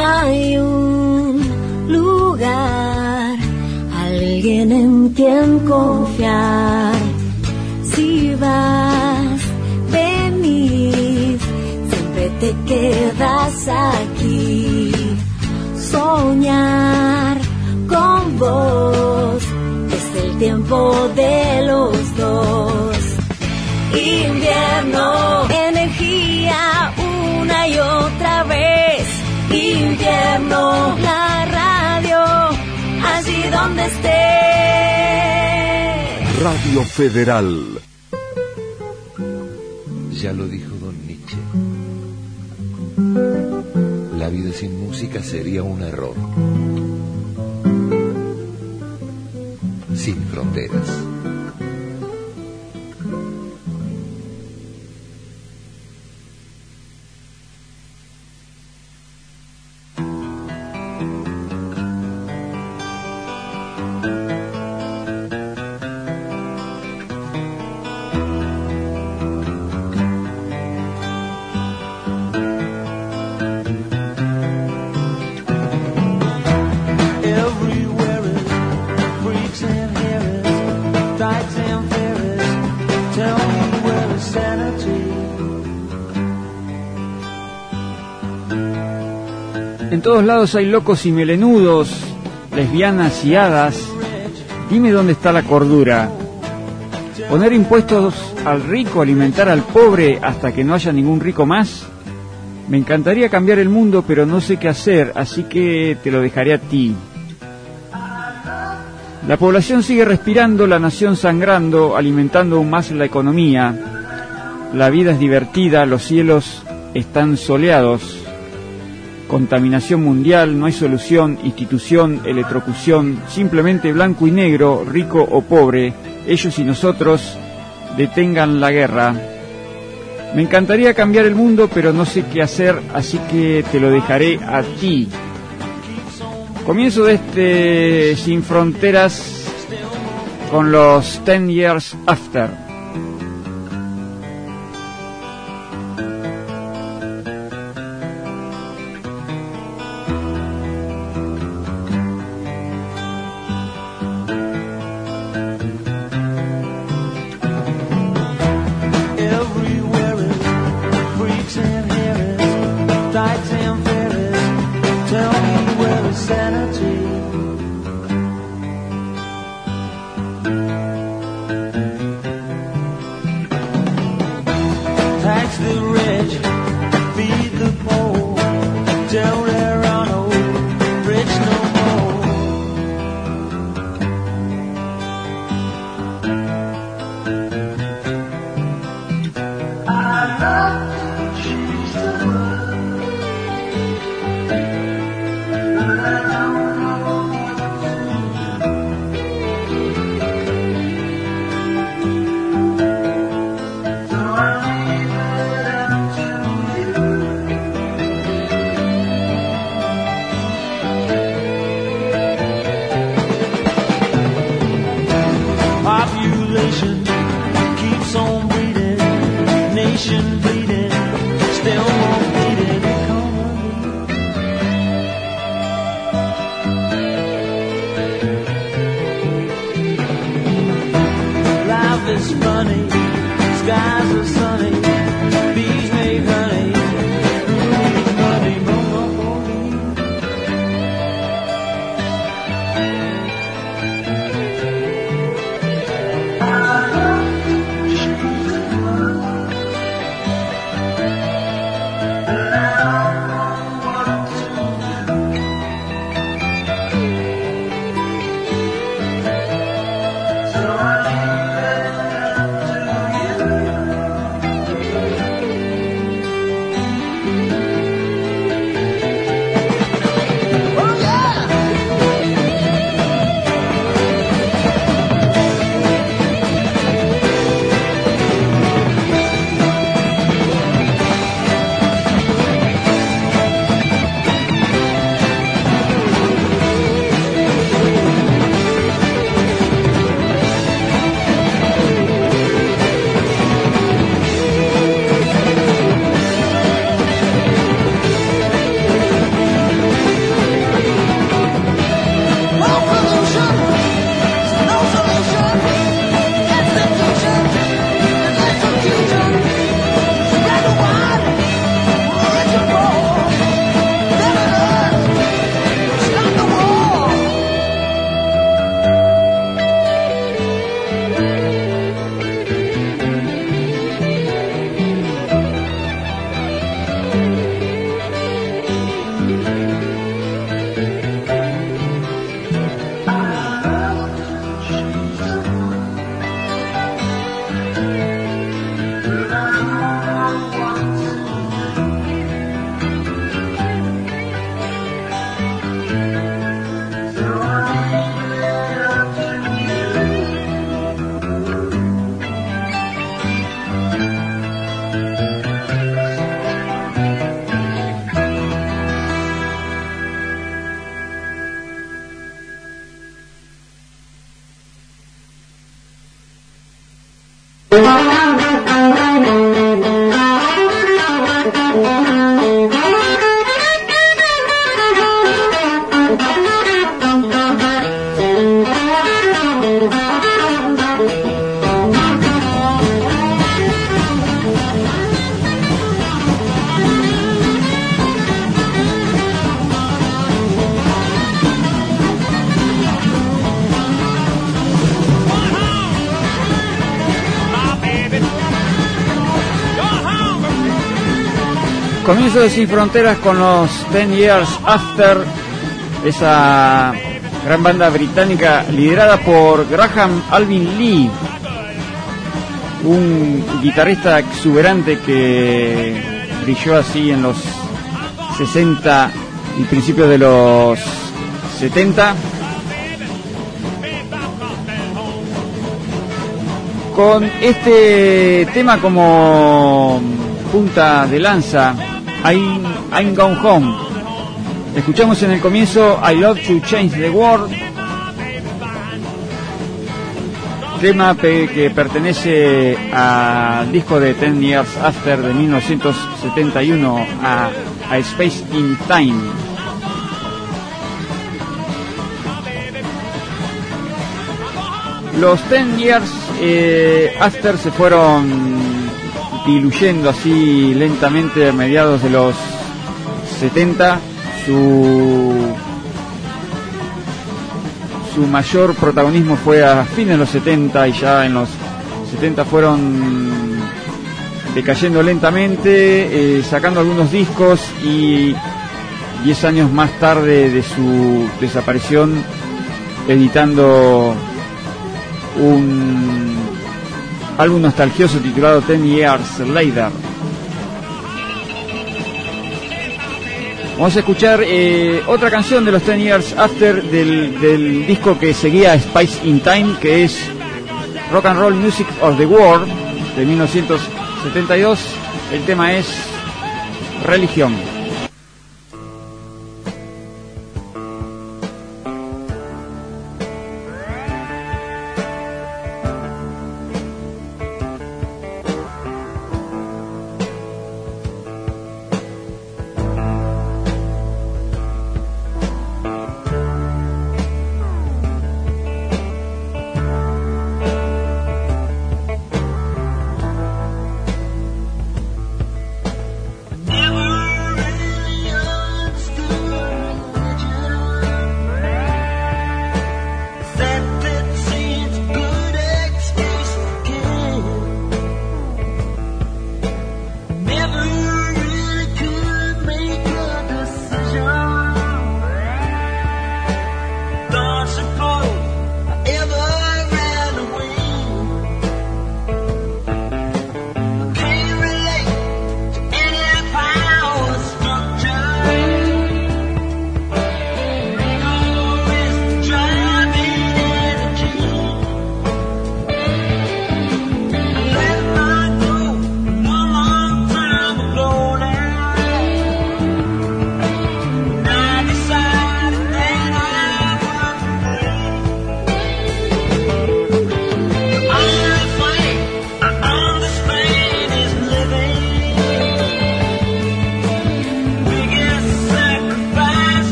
Hay un lugar, alguien en quien confiar. Si vas, venís, siempre te quedas aquí. Soñar con vos es el tiempo de los dos. Invierno, energía una y otra vez. Invierno, la radio, allí donde estés. Radio Federal. Ya lo dijo don Nietzsche. La vida sin música sería un error. Sin fronteras. En todos lados hay locos y melenudos, lesbianas y hadas. Dime dónde está la cordura. Poner impuestos al rico, alimentar al pobre hasta que no haya ningún rico más. Me encantaría cambiar el mundo, pero no sé qué hacer, así que te lo dejaré a ti. La población sigue respirando, la nación sangrando, alimentando aún más la economía. La vida es divertida, los cielos están soleados. Contaminación mundial, no hay solución, institución, electrocución, simplemente blanco y negro, rico o pobre, ellos y nosotros, detengan la guerra. Me encantaría cambiar el mundo, pero no sé qué hacer, así que te lo dejaré a ti. Comienzo de este Sin Fronteras con los 10 Years After. Comienzo de Sin Fronteras con los 10 Years After, esa gran banda británica liderada por Graham Alvin Lee, un guitarrista exuberante que brilló así en los 60 y principios de los 70. Con este tema como punta de lanza, I'm Gone Home. Escuchamos en el comienzo I Love to Change the World, tema que pertenece al disco de 10 Years After de 1971, a Space in Time. Los 10 Years After se fueron diluyendo así lentamente a mediados de los 70. Su mayor protagonismo fue a fines de los 70, y ya en los 70 fueron decayendo lentamente, sacando algunos discos, y 10 años más tarde de su desaparición editando un álbum nostalgioso titulado 10 Years Later. Vamos a escuchar otra canción de los 10 Years After del disco que seguía Space in Time, que es Rock and Roll Music of the World de 1972. El tema es Religión. Never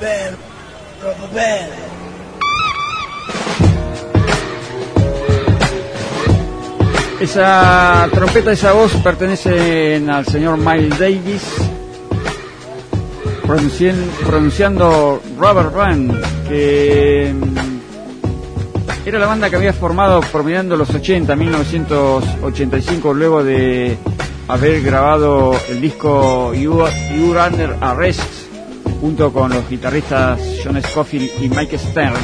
Esa trompeta, esa voz pertenecen al señor Miles Davis, pronunciando Rubber Band, que era la banda que había formado promediando los 1985, luego de haber grabado el disco You're Under Arrest junto con los guitarristas John Scofield y Mike Stern.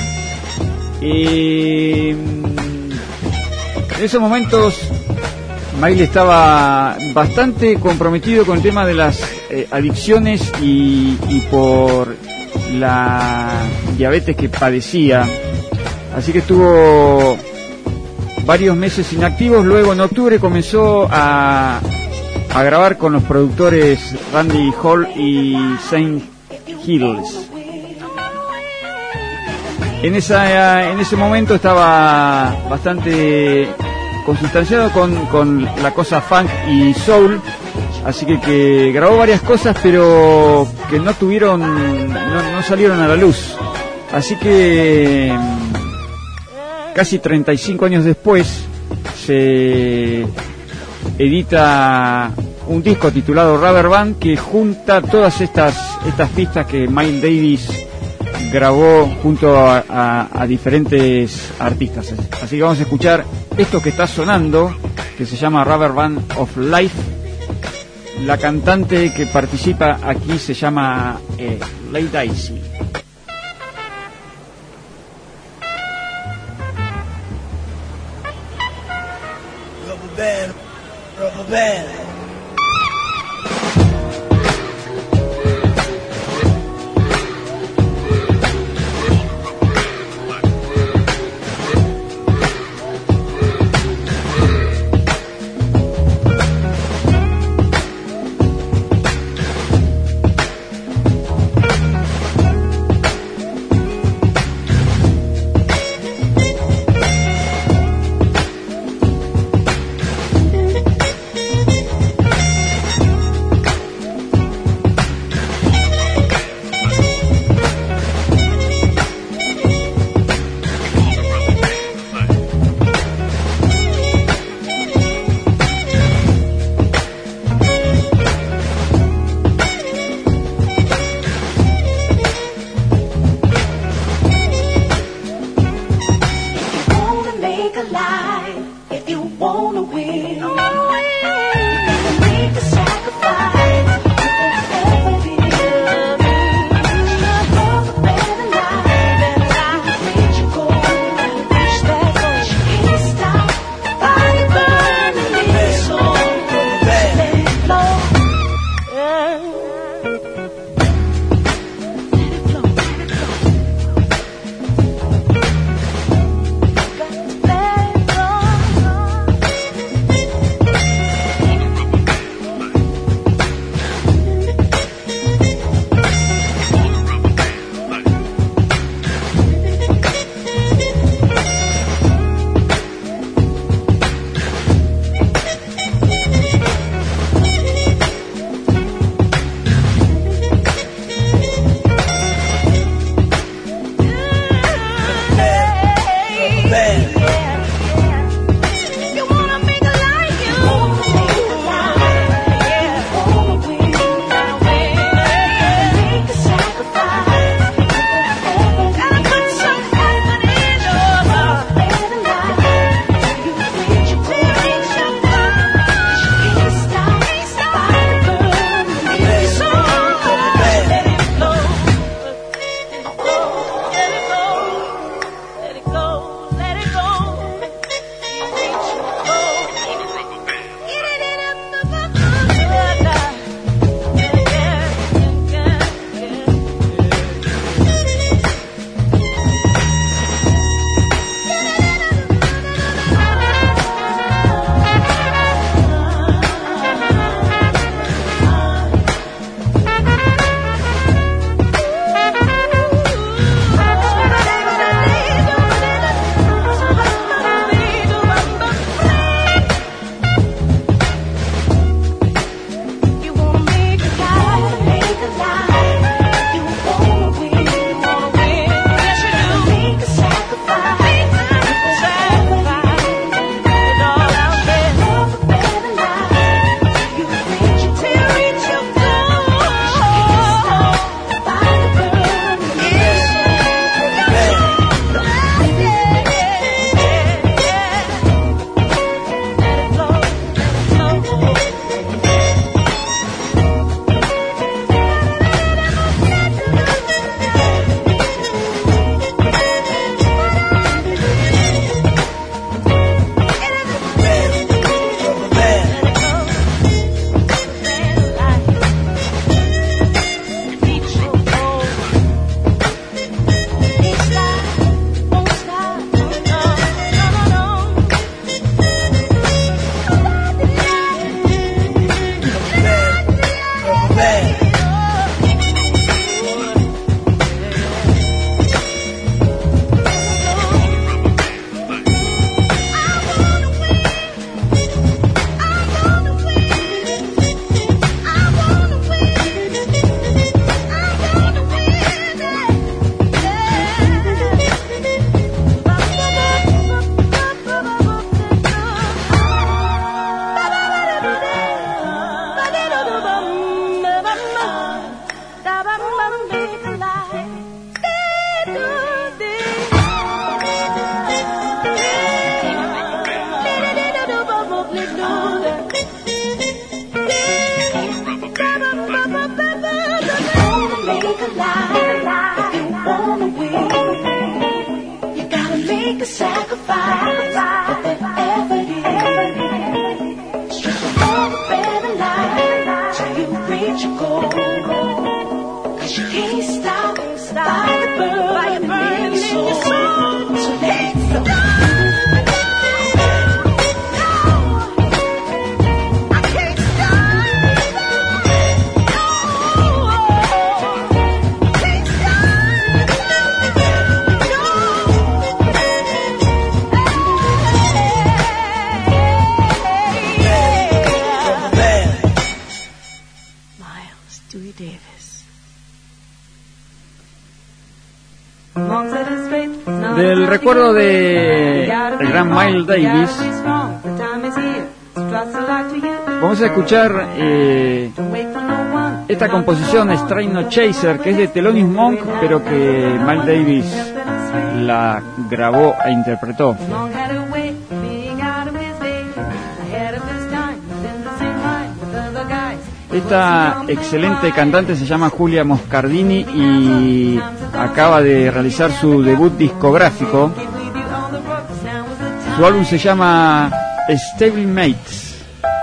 Y en esos momentos Miles estaba bastante comprometido con el tema de las adicciones y por la diabetes que padecía, así que estuvo varios meses inactivos. Luego en octubre comenzó a grabar con los productores Randy Hall y Saint Hills. En ese momento estaba bastante consustanciado con la cosa funk y soul, así que grabó varias cosas, pero que no salieron a la luz. Así que casi 35 años después se edita un disco titulado Rubber Band, que junta todas estas pistas que Miles Davis grabó junto a diferentes artistas. Así que vamos a escuchar esto que está sonando, que se llama Rubber Band of Life. La cantante que participa aquí se llama Lady Daisy. Rubber band, rubber band. afraid you go, 'cause you can't stop by the burning in your soul. So let's go. Del recuerdo de el gran Miles Davis, vamos a escuchar esta composición Strain No Chaser, que es de Thelonious Monk, pero que Miles Davis la grabó e interpretó. Esta excelente cantante se llama Julia Moscardini y acaba de realizar su debut discográfico. Su álbum se llama Stablemates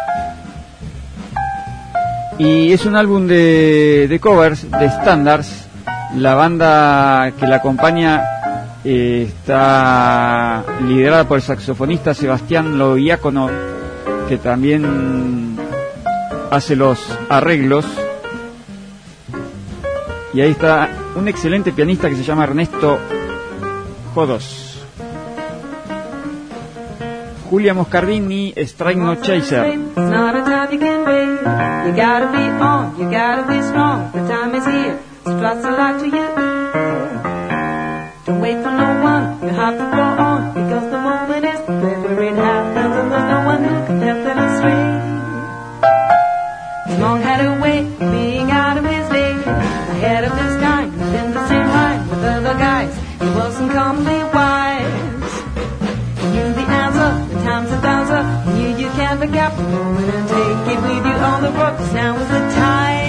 y es un álbum de covers, de standards. La banda que la acompaña está liderada por el saxofonista Sebastián Loiacono, que también hace los arreglos, y ahí está un excelente pianista que se llama Ernesto Jodos. Julia Moscardini, Strain No Chaser. Don't wait for no one, you have to go on, because the moment is whenever it happens, and there's no one who can help them astray. His long had a way of being out of his league, ahead of his time, and in the same line with other guys. He wasn't commonly wise. He knew the answer, the time's a dancer. He knew you can't pick up the moment and take it with you on the road, 'cause now is the time.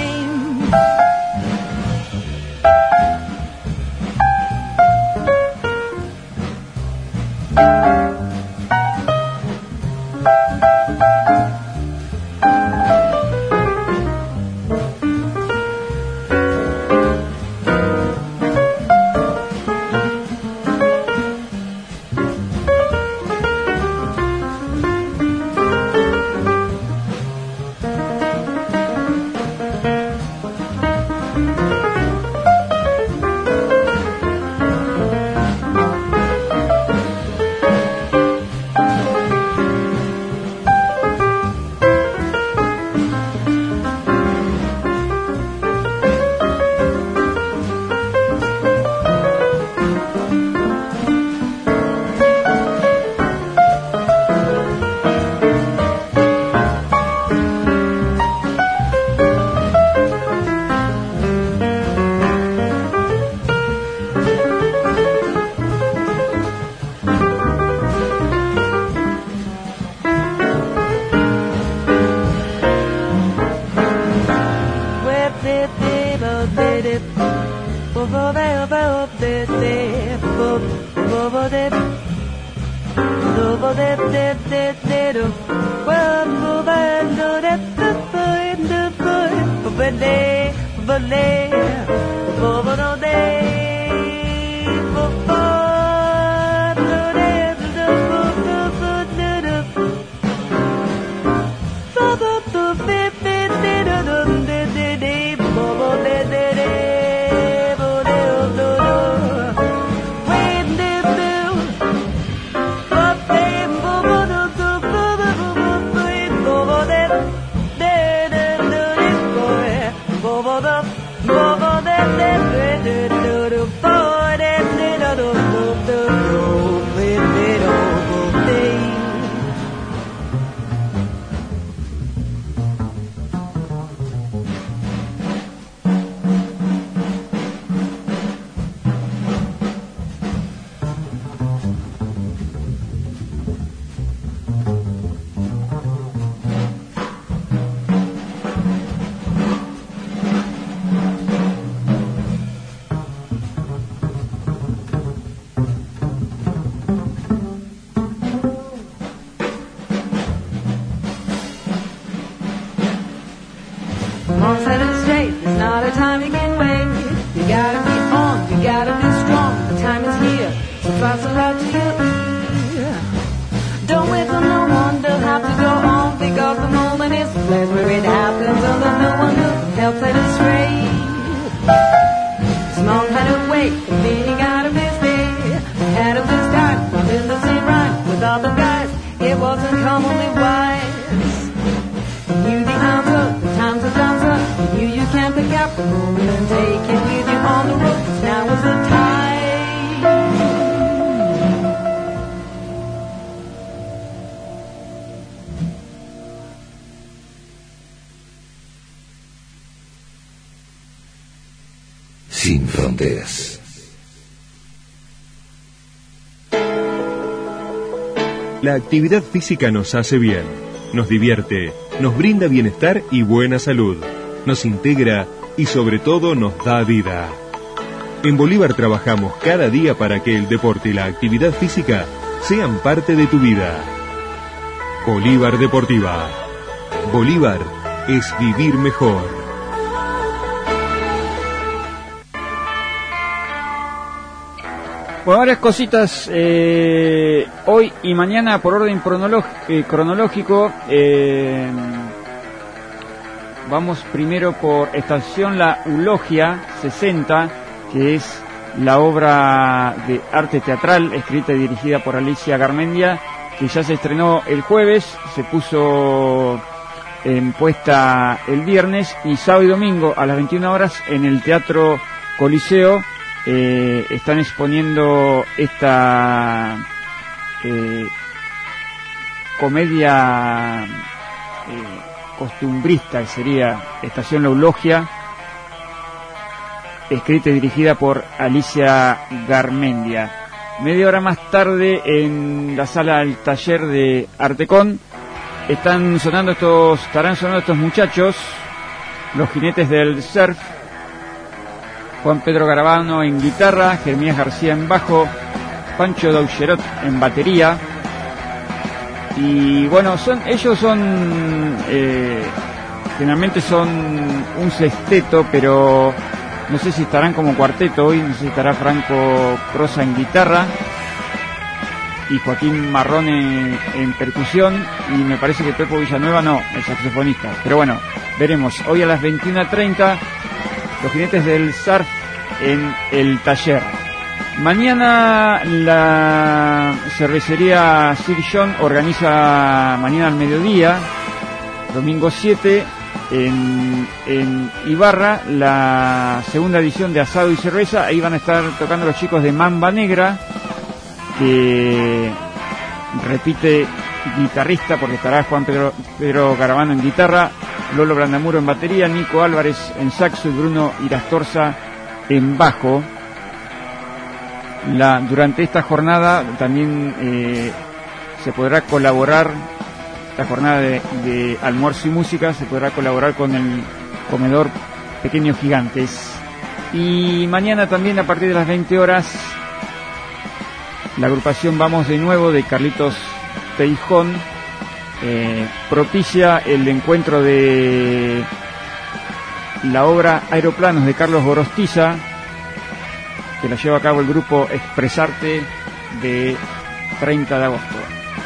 Bobo, set it straight, it's not a time you can wait. You gotta be on, you gotta be strong, the time is here, so fast and right to your ear. Don't wait for no one to have to go on, because the moment is the place where it happens, and there's no one who can help set it straight. Small had to wait, the meaning out of this day, ahead of this time, in the same rhyme, with all the guys, it wasn't commonly wise. You knew the answer, the time's a dancer, you knew you can't pick up the moment and take it with you on the road, 'cause now is the time. Sin fronteras. La actividad física nos hace bien, nos divierte, nos brinda bienestar y buena salud, nos integra y sobre todo nos da vida. En Bolívar trabajamos cada día para que el deporte y la actividad física sean parte de tu vida. Bolívar Deportiva. Bolívar es vivir mejor. Bueno, varias cositas hoy y mañana por orden cronológico. Vamos primero por Estación La Eulogia 60, que es la obra de arte teatral escrita y dirigida por Alicia Garmendia, que ya se estrenó el jueves, se puso en puesta el viernes y sábado y domingo a las 21 horas en el Teatro Coliseo. Están exponiendo esta comedia costumbrista, que sería Estación La Eulogia, escrita y dirigida por Alicia Garmendia. Media hora más tarde, en la sala del taller de Artecon, estarán sonando estos muchachos, los jinetes del surf. Juan Pedro Garabano en guitarra, Jeremías García en bajo, Pancho Daucherot en batería. Y bueno, generalmente son un sexteto, pero no sé si estarán como cuarteto hoy, no sé si estará Franco Crosa en guitarra y Joaquín Marrón en percusión, y me parece que Pepo Villanueva no, el saxofonista. Pero bueno, veremos. Hoy a las 21:30, los jinetes del surf en el taller. Mañana la cervecería Sir John organiza mañana al mediodía, domingo 7, en Ibarra, la segunda edición de Asado y Cerveza. Ahí van a estar tocando los chicos de Mamba Negra, que repite guitarrista porque estará Juan Pedro Garabano en guitarra, Lolo Brandamuro en batería, Nico Álvarez en saxo y Bruno Irastorza en bajo. Durante esta jornada también se podrá colaborar, la jornada de almuerzo y música, se podrá colaborar con el comedor Pequeños Gigantes. Y mañana también a partir de las 20 horas, la agrupación Vamos de Nuevo de Carlitos Teijón propicia el encuentro de la obra Aeroplanos de Carlos Gorostiza, que la lleva a cabo el grupo Expresarte de 30 de agosto.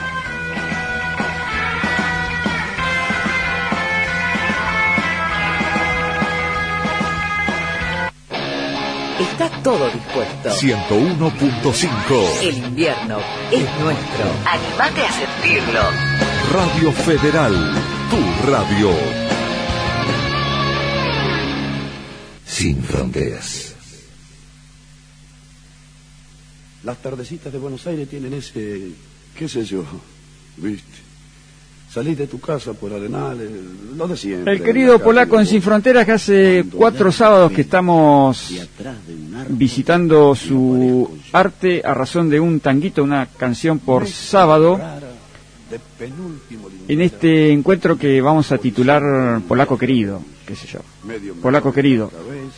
Está todo dispuesto. 101.5. El invierno es nuestro. Anímate a sentirlo. Radio Federal, tu radio. Sin fronteras. Las tardecitas de Buenos Aires tienen ese, qué sé yo, viste. Salís de tu casa por Arenales, lo de siempre. El querido polaco en Sin Fronteras, que hace 4 sábados que estamos visitando su arte a razón de un tanguito, una canción por sábado, en este encuentro que vamos a titular Polaco Querido, qué sé yo, Polaco Querido.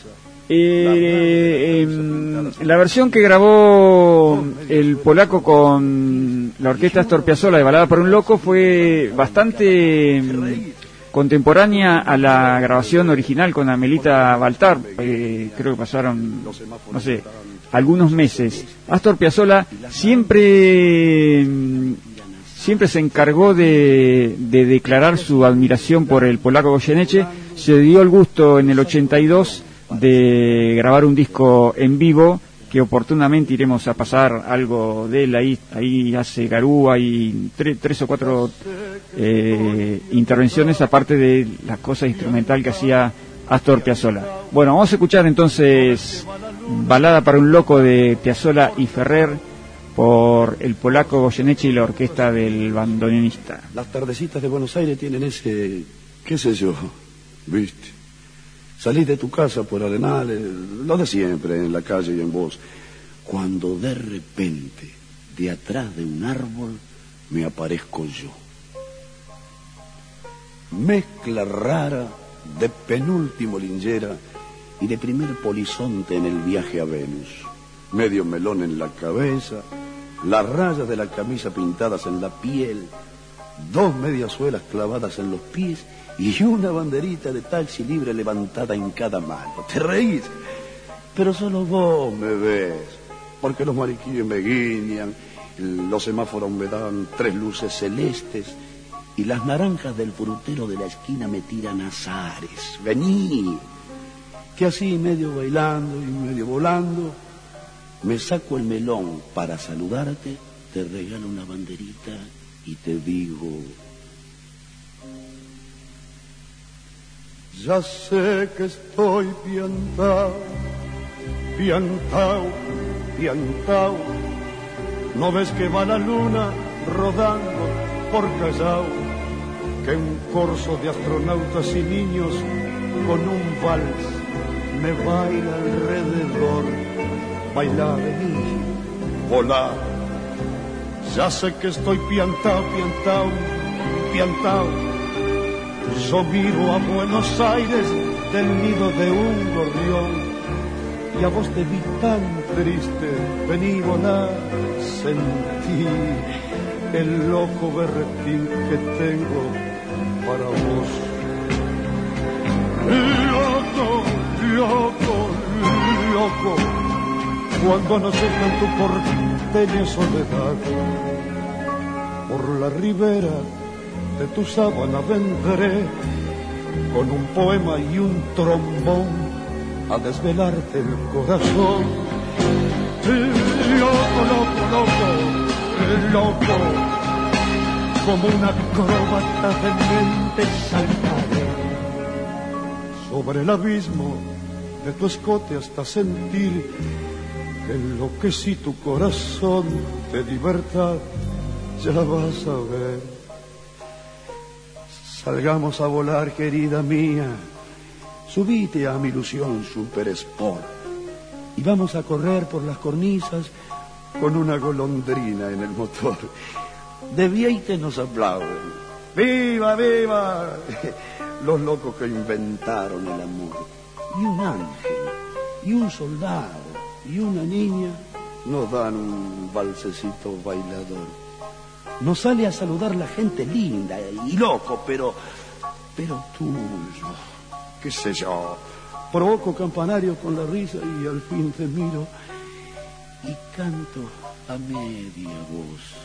La versión que grabó el polaco con la orquesta Astor Piazzolla de Balada para un Loco fue bastante contemporánea a la grabación original con Amelita Baltar. Creo que pasaron, no sé, algunos meses. Astor Piazzolla siempre se encargó de declarar su admiración por el polaco Goyeneche. Se dio el gusto en el 82 de grabar un disco en vivo, que oportunamente iremos a pasar algo de él. Ahí hace Garúa y tres o cuatro intervenciones, aparte de la cosa instrumental que hacía Astor Piazzolla. Bueno, vamos a escuchar entonces Balada para un loco de Piazzolla y Ferrer, por el polaco Goyeneche y la orquesta del bandoneonista. Las tardecitas de Buenos Aires tienen ese, qué sé yo, viste. Salís de tu casa por Arenales, lo de siempre, en la calle y en vos. Cuando de repente, de atrás de un árbol, me aparezco yo. Mezcla rara de penúltimo Lingera y de primer polizonte en el viaje a Venus. Medio melón en la cabeza, las rayas de la camisa pintadas en la piel, 2 mediasuelas clavadas en los pies y una banderita de taxi libre levantada en cada mano. Te reís, pero solo vos me ves, porque los mariquíes me guiñan, los semáforos me dan 3 luces celestes y las naranjas del frutero de la esquina me tiran azares. Vení, que así medio bailando y medio volando, me saco el melón para saludarte, te regalo una banderita y te digo: ya sé que estoy piantao, piantao, piantao. ¿No ves que va la luna rodando por Callao? Que un corso de astronautas y niños con un vals me baila alrededor. Baila, vení, volá. Ya sé que estoy piantao, piantao, piantao. Yo miro a Buenos Aires del nido de un gorrión y a vos te vi tan triste. Vení, volá, sentí el loco berretín que tengo para vos. Loco, loco, loco, cuando no sepan tu porteña soledad, por la ribera de tu sábana vendré con un poema y un trombón a desvelarte el corazón. Loco, loco, loco, loco, como una acróbata de mente saltaré sobre el abismo de tu escote hasta sentir que enloquecí tu corazón de libertad. Ya vas a ver. Salgamos a volar, querida mía. Subite a mi ilusión Super Sport y vamos a correr por las cornisas con una golondrina en el motor. De Vieite nos aplauden. ¡Viva, viva! Los locos que inventaron el amor. Y un ángel, y un soldado, y una niña nos dan un valsecito bailador. Nos sale a saludar la gente linda y loco, pero tuyo, qué sé yo. Provoco campanario con la risa y al fin te miro y canto a media voz.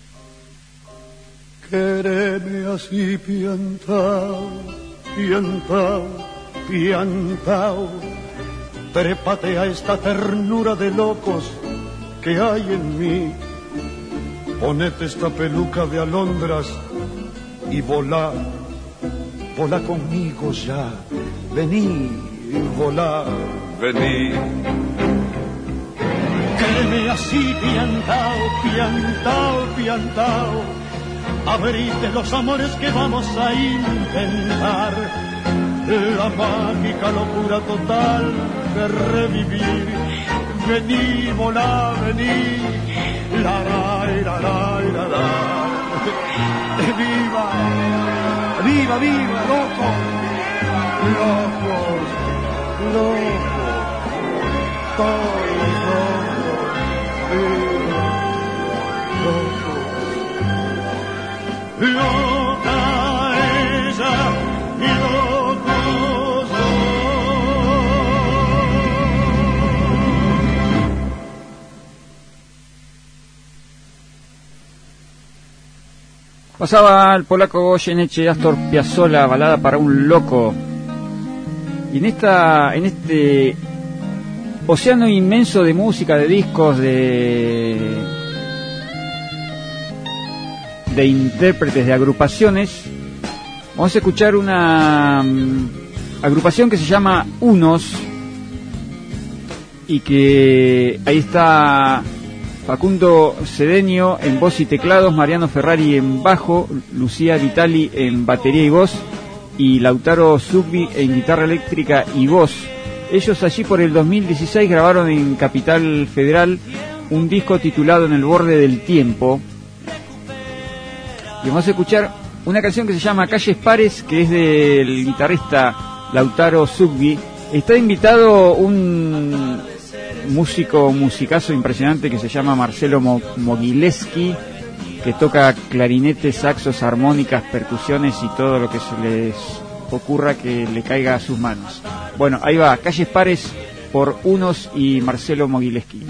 Quéreme así piantao, piantao, piantao. Trépate a esta ternura de locos que hay en mí. Ponete esta peluca de alondras y volá, volá conmigo ya. Vení, volá, vení. Quéreme así piantao, piantao, piantao. Abrite los amores que vamos a inventar, la mágica locura total de revivir. Vení, volá, vení, la la la la la la. Viva, viva, viva, loco, locos, locos, todos locos, viva, locos. Loca ella, Pasaba el polaco Goyeneche, Astor Piazzolla, Balada para un loco. Y en este océano inmenso de música, de discos, de intérpretes, de agrupaciones, vamos a escuchar una agrupación que se llama Unos, y que ahí está Facundo Cedeño en voz y teclados, Mariano Ferrari en bajo, Lucía Vitali en batería y voz, y Lautaro Zugbi en guitarra eléctrica y voz. Ellos allí por el 2016 grabaron en Capital Federal un disco titulado En el borde del tiempo. Y vamos a escuchar una canción que se llama Calles Pares, que es del guitarrista Lautaro Zugbi. Está invitado un musicazo impresionante que se llama Marcelo Mogileski, que toca clarinete, saxos, armónicas, percusiones y todo lo que se les ocurra que le caiga a sus manos. Bueno, ahí va, Calles Pares por Unos y Marcelo Mogileski.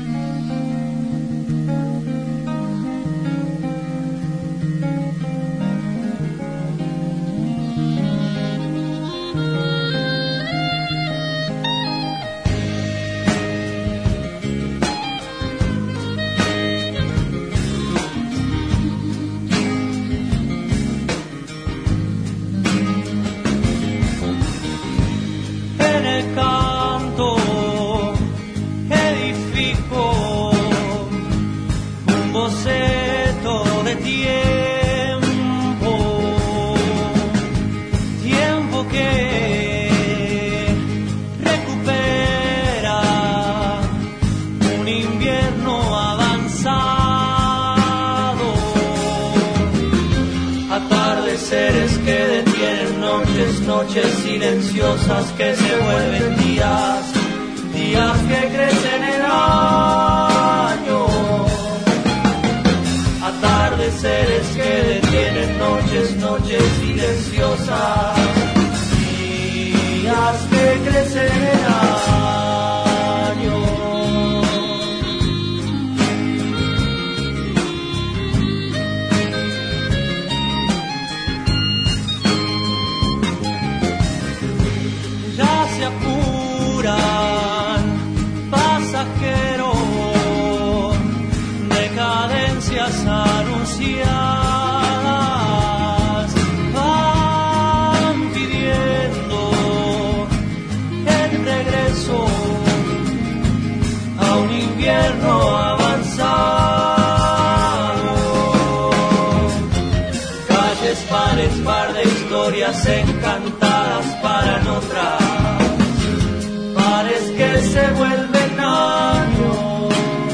Noches silenciosas que se vuelven días, días que crecen en años, atardeceres que detienen noches, noches silenciosas, días que crecen en años. Pasajeros, decadencias anunciadas, van pidiendo el regreso a un invierno avanzado. Calles pares, par de historias encantadas para nosotras, pares que se vuelven años.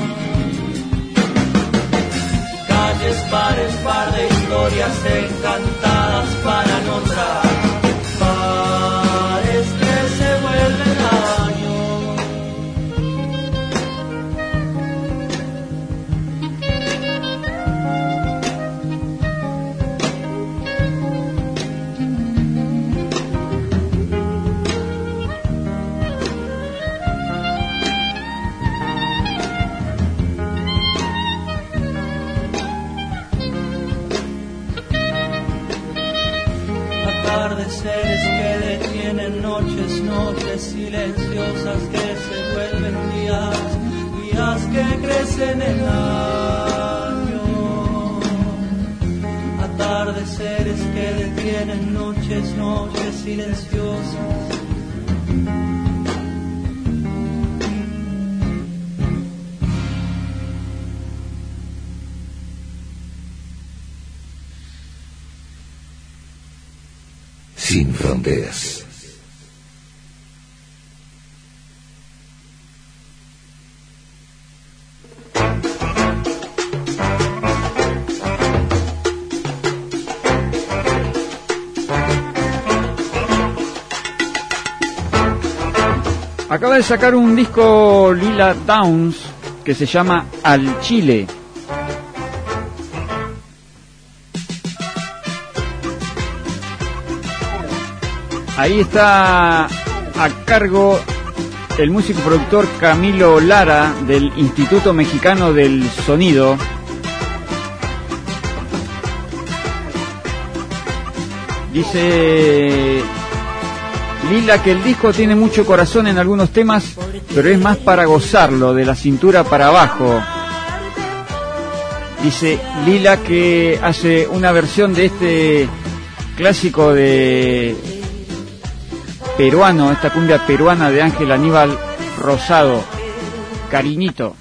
Calles pares, par de historias encantadas para nosotras, pares que se vuelven años. Atardeceres que detienen noches, noches silenciosas que se vuelven días, días que crecen en años. Atardeceres que detienen noches, noches silenciosas. Sin fronteras. Acaba de sacar un disco Lila Downs que se llama Al Chile. Ahí está a cargo el músico productor Camilo Lara del Instituto Mexicano del Sonido. Dice Lila que el disco tiene mucho corazón en algunos temas, pero es más para gozarlo, de la cintura para abajo. Dice Lila que hace una versión de este clásico de peruano, esta cumbia peruana de Ángel Aníbal Rosado, Cariñito.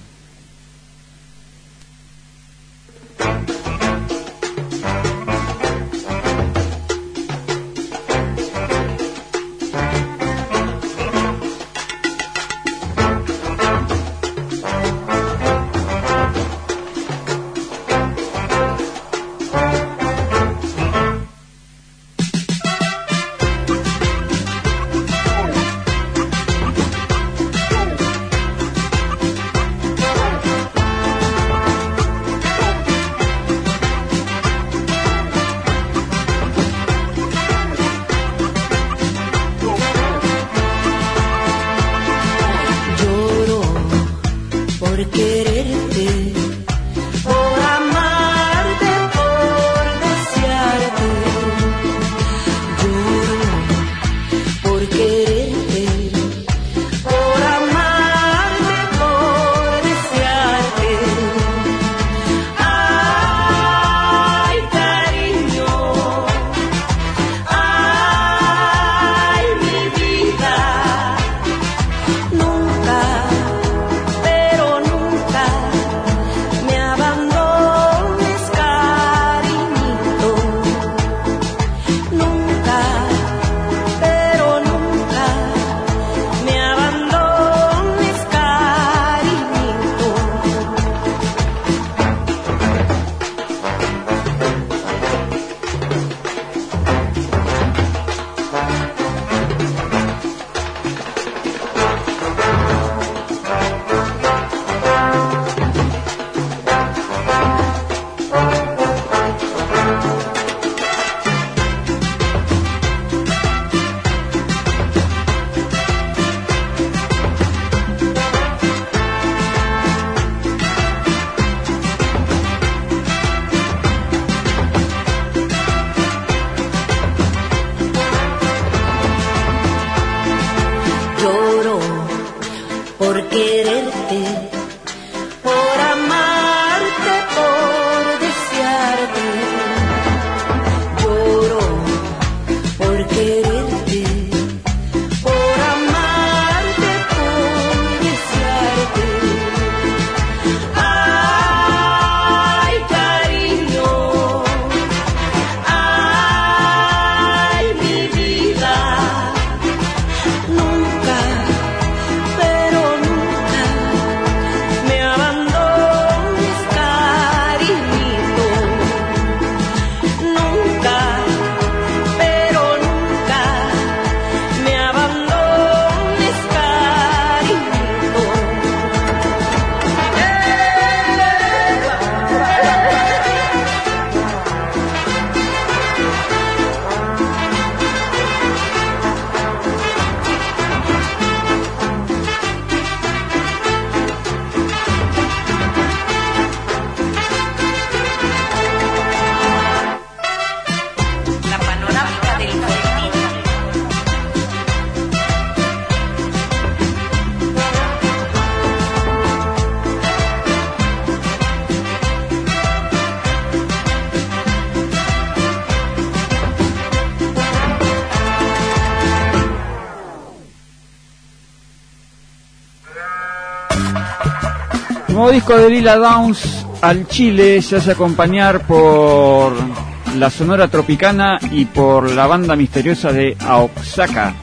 Nuevo disco de Lila Downs al Chile se hace acompañar por la Sonora Tropicana y por la banda misteriosa de Aoxaca.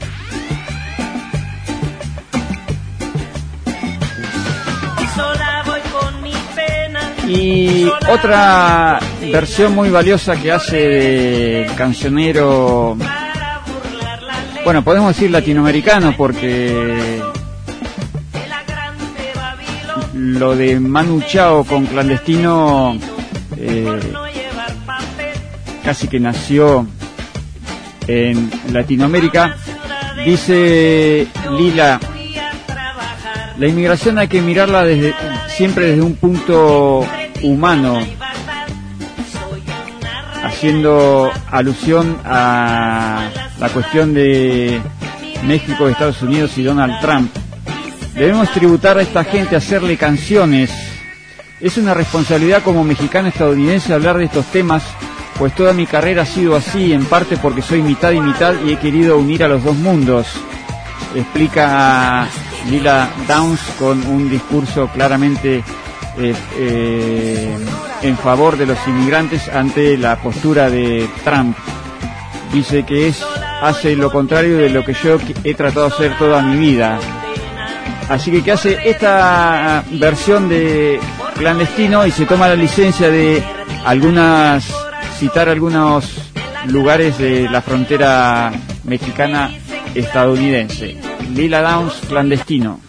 Y otra versión muy valiosa que hace de cancionero, bueno, podemos decir latinoamericano, porque lo de Manu Chao con Clandestino casi que nació en Latinoamérica. Dice Lila: la inmigración hay que mirarla siempre desde un punto humano. haciendo alusión a la cuestión de México, Estados Unidos y Donald Trump. Debemos tributar a esta gente, hacerle canciones. Es una responsabilidad como mexicano estadounidense hablar de estos temas, pues toda mi carrera ha sido así, en parte porque soy mitad y mitad y he querido unir a los dos mundos, explica Lila Downs con un discurso claramente en favor de los inmigrantes ante la postura de Trump. Dice que hace lo contrario de lo que yo he tratado de hacer toda mi vida. Así que hace esta versión de Clandestino y se toma la licencia de citar algunos lugares de la frontera mexicana estadounidense. Lila Downs, Clandestino.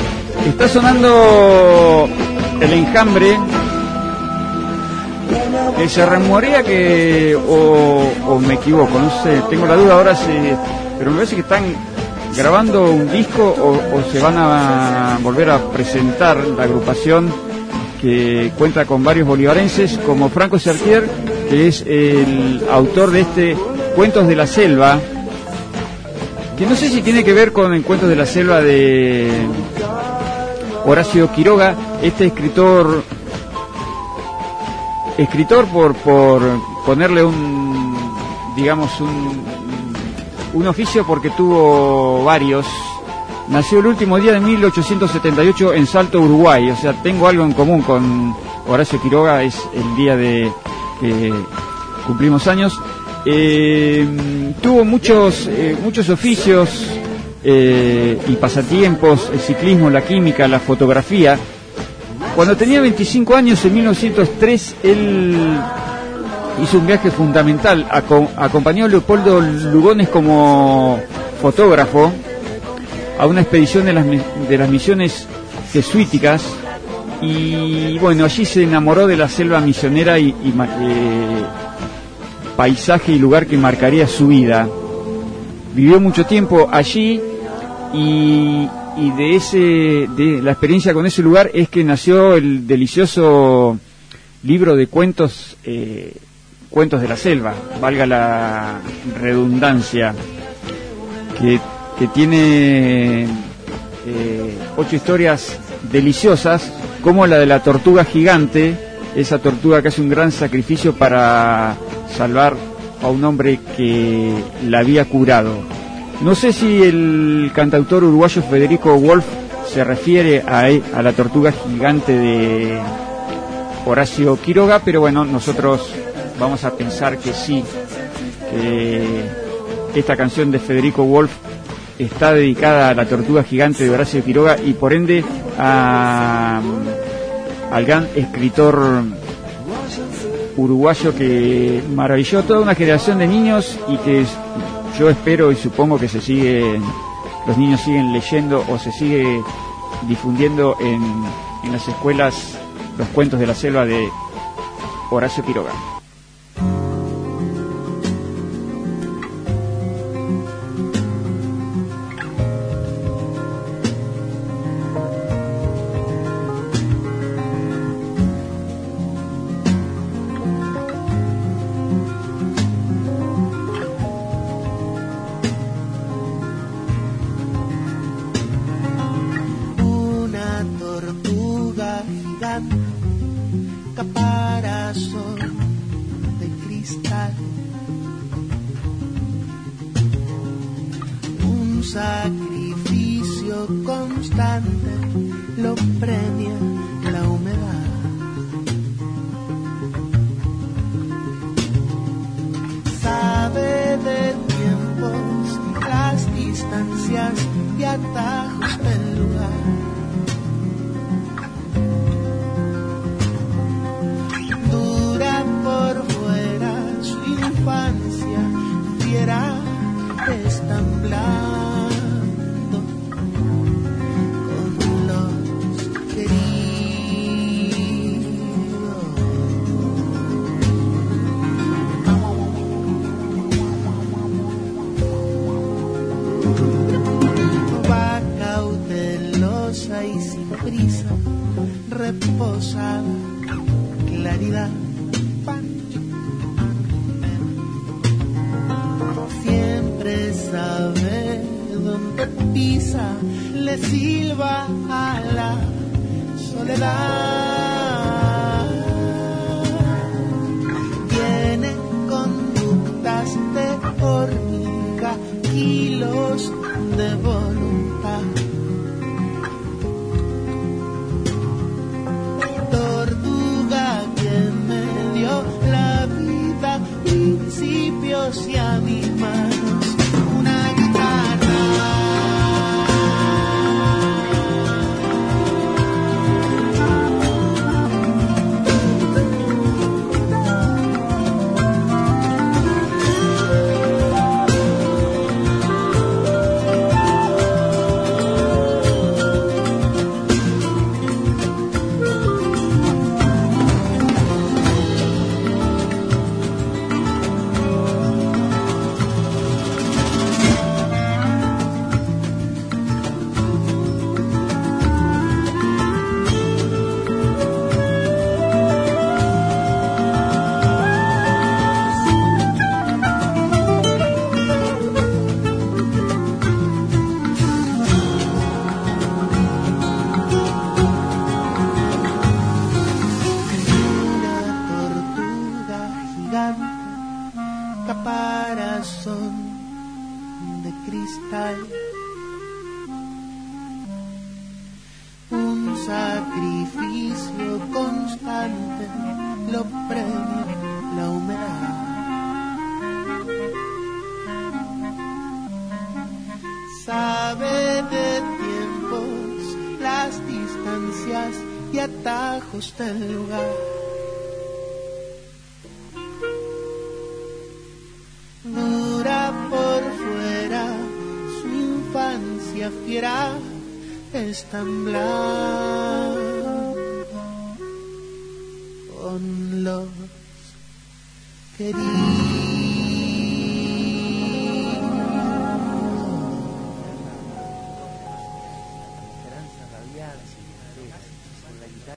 Sonando El Enjambre se rumorea que, o me equivoco, no sé, tengo la duda ahora, pero me parece que están grabando un disco o se van a volver a presentar la agrupación, que cuenta con varios bolivarenses como Franco Sertier, que es el autor de este Cuentos de la Selva, que no sé si tiene que ver con el Cuentos de la Selva de Horacio Quiroga, este escritor por ponerle un oficio, porque tuvo varios. Nació el último día de 1878 en Salto, Uruguay, o sea, tengo algo en común con Horacio Quiroga, es el día de que cumplimos años. Tuvo muchos oficios y pasatiempos: el ciclismo, la química, la fotografía. Cuando tenía 25 años, en 1903, él hizo un viaje fundamental. Acompañó a Leopoldo Lugones como fotógrafo a una expedición de las misiones jesuíticas, y bueno, allí se enamoró de la selva misionera y paisaje y lugar que marcaría su vida. Vivió mucho tiempo allí, y de la experiencia con ese lugar es que nació el delicioso libro de cuentos, Cuentos de la Selva, valga la redundancia, que tiene 8 historias deliciosas, como la de la tortuga gigante, esa tortuga que hace un gran sacrificio para salvar a un hombre que la había curado. No sé si el cantautor uruguayo Federico Wolf se refiere a la tortuga gigante de Horacio Quiroga, pero bueno, nosotros vamos a pensar que sí, que esta canción de Federico Wolf está dedicada a la tortuga gigante de Horacio Quiroga, y por ende al gran escritor uruguayo que maravilló toda una generación de niños, y que yo espero y supongo que los niños siguen leyendo o se sigue difundiendo en las escuelas los Cuentos de la Selva de Horacio Quiroga. Sacrificio constante lo premia la humedad. Sabe de tiempos, las distancias y atajos del lugar. Dura por fuera su infancia, fiera estamblar. Y sin prisa, reposada, claridad, Pancho. Siempre sabe dónde pisa, le silba a la soledad. Tiene conductas de hormiga, kilos de voluntad. Principios y a mis manos una guitarra. oficio constante lo premia la humedad. Sabe de tiempos, las distancias y atajos del lugar. Dura por fuera, su infancia fiera es tan blanca. Con los queridos